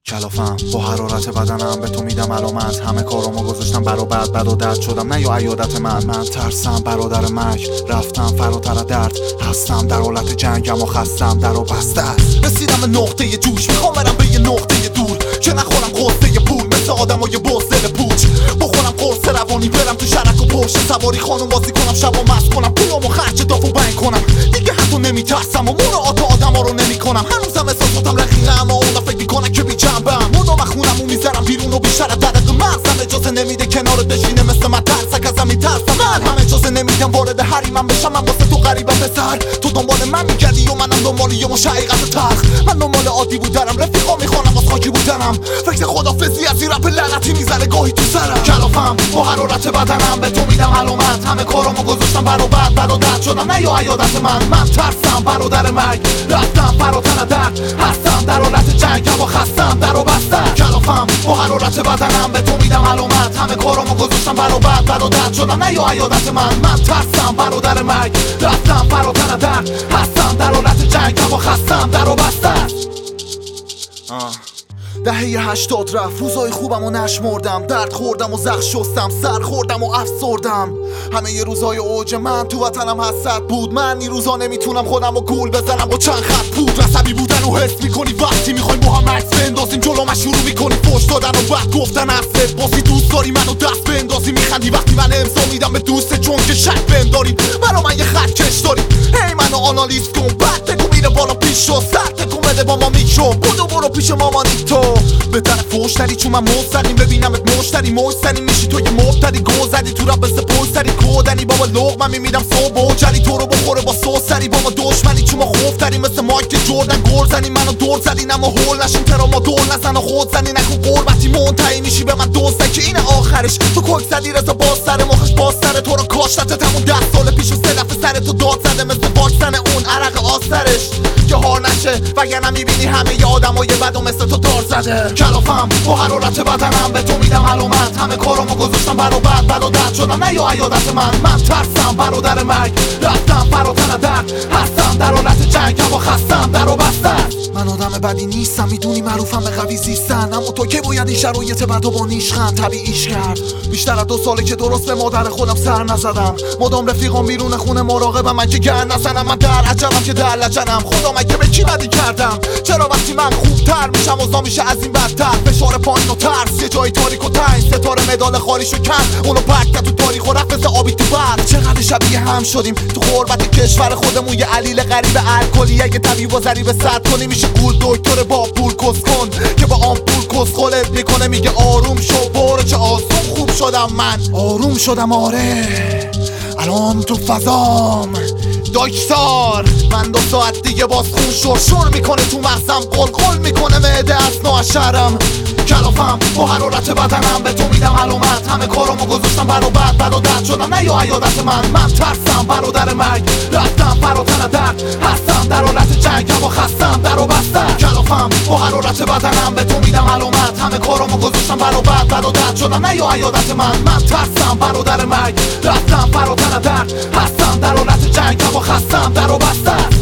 کلافم با حرارت بدنم به تو میدم علامت. همه کارامو گذاشتم برا بد و درد شدم نه یا عیادت من ترسم برادر مرگ رفتم فراتر درد هستم در حالت جنگم و خستم در و بسته است. رسیدم به نقطه جوش میخوام برم به یه نقطه دور که نخورم قصه پول مثل آدمای بزدل پوچ بخورم قرص روانی برم تو شرک و پشت سواری خانم بازی کنم شب و مست کنم پولامو خرج دافو بنگ کنم دیگه حتی نمیترسم و مراعات آدما رو نمیکنم. هنوزم احساساتم رقیقه اما اونا فکر میکنن که بی‌جنبم مدام خونمو میذارم بیرون و بیشتر از درق مغزم اجازه نمیده کنار بشینه مثل من ترسک ازم میترسم. من هم اجازه نمیدم وارد حریمم بشم. من واسه تو غریبم پسر تو دنبال من میگردی و منم دنبال یه مش حقیقت تلخ. من دنبال عادی بودنم رفیقا میخوانم واس خاکی بودنم فکر خدافظی از این رپ لعنتی میزنه گاهی تو سرم. کلافم با حرارت بدنم به تو میدم علامت. همه کارامو گذاشتم برا بد و درد شدم نه یا عیادت من ترسم برادر مرگ رفتم فراتر درد هستم در حالت جنگم و خستم در و بسته. کلافم با حرارت بدنم به تو میدم علامت. همه کارامو گذاشتم برا بد و درد شدم نه یا عیادت من ترسم برادر مرگ رفتم فراتر درد هستم در حالت جنگم و خستم در و بسته. دهه 80 رفت روزای خوبم و نشمردم درد خوردم و زخم شستم سر خوردم و افسردم. همه ی روزای اوج من تو وطنم حسرت بود. من این روزا نمیتونم خودم و گول بزنم با چند خط بود. عصبی بودن و حس میکنی وقتی میخوایم با هم عکس بندازیم جلوم شروع میکنی فوش دادن و بعد گفتن عکست باسی دوست داری منو دست بندازی میخندی وقتی من امضا میدم به دوست چون که شک بهم داری برا من یه خط کش داری هی منو آنالیز کن بعد تکو میره بالا پیش و سر تکو بده با ما میکشو بودو برو پیش مامانی تو به طرف فوشتری چون من مستریم ببینمت مشتری مشتری میشی تو یه مبتدی گذری تو رب بسته پوستری کودنی بابا لغمه میمیدم صبح و جری تو رو بخوره با سوسری با ما دشمنی چون ما خوفتری مثل مایک جردن گرزنی منو دور زدین اما هول نشین ترا ما دور نزن و خود زنی نکن قربتی منتهی میشی به من دوسته که این آخرش تو کوک زدی رضا باز سر مخش باز سر تو رو کاشتت همون 10 سال پیش و 3 دفعه سر تو داد زده مثل واکسن اون عرق آسترش که هار نشه وگرنه میبینی همه ی آدمای بد و مثل تو دار زده. کلافم با حرارت بدنم به تو میدم علامت. همه کارامو گذاشتم برا بد و درد شدم نه یا عیادت من ترسم برادر مرگ رفتم فراتر درد هستم در حالت جنگم و خستم در و بسته. من آدم بدی نیستم میدونی معروفم به قوی زیستن اما تو که باید این شرایط بدو با نیشخند طبیعیش کرد. بیشتر از 2 ساله که درست به مادر خودم سر نزدم مدام رفیقام بیرون خونه مراقبم من که گر نزنم. من در عجبم که در لجنم خدا مگه به کی بدی کردم چرا وقتی من خوبتر میشم اوضاع میشه از این بدتر فشار پایین و ترس یه جای تاریک و تنگ ستاره مدال خالیشو کن اونو پرت کرد تو تاریخ و رفت مثل آبی تو برد. چقدر شبیه هم شدیم تو غربت کشور خودمون یه علیل غریب الکلی اگه طبیب و ضریب سرد کنی میشه گول دکتر با پول کس کن که با آمپول کس خلت میکنه میگه آروم شو برو چه آسون خوب شدم من آروم شدم آره الان تو فضام دکتر من 2 ساعت دیگه باز خون شور میکنه تو مغزم قلقل میکنه معده از نوشرم. کلافم با حرارت بدنم به تو میدم علامت. همه کارامو گذاشتم برا بد و درد شدم نه یا عیادت من ترسم برادر مرگ رفتم فراتر درد هستم در حالت جنگم و خستم در و بسته. کلافم با حرارت بدنم به تو میدم علامت. همه کارامو گذاشتم برا بد و درد شدم نه یا عیادت من ترسم برادر مرگ رفتم فراتر درد هستم در حالت جنگم و خستم در و بسته.